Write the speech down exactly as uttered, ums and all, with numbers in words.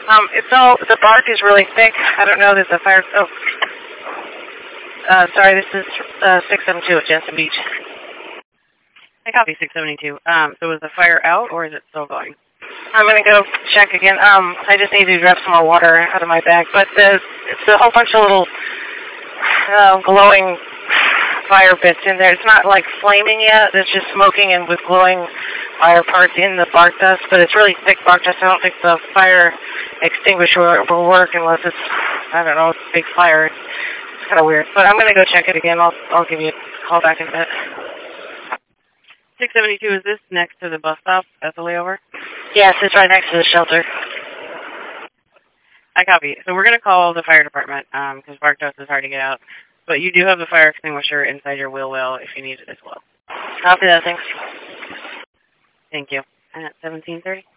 Um, it's all, the bark is really thick. I don't know that the fire, oh, uh, sorry, this is, uh, six seven two at Jensen Beach. I copy six seventy-two. Um, so is the fire out, or is it still going? I'm gonna go check again. Um, I just need to grab some more water out of my bag, but the, it's a whole bunch of little, uh, glowing fire bits in there. It's not like flaming yet. It's just smoking and with glowing fire parts in the bark dust, but it's really thick bark dust. I don't think the fire extinguisher will work unless it's, I don't know, it's a big fire. It's kind of weird. But I'm going to go check it again. I'll, I'll give you a call back in a bit. six seventy-two, is this next to the bus stop at the layover? Yes, it's right next to the shelter. I copy. So we're going to call the fire department because um, bark dust is hard to get out. But you do have the fire extinguisher inside your wheel well if you need it as well. Copy that, thanks. Thank you. At seventeen thirty.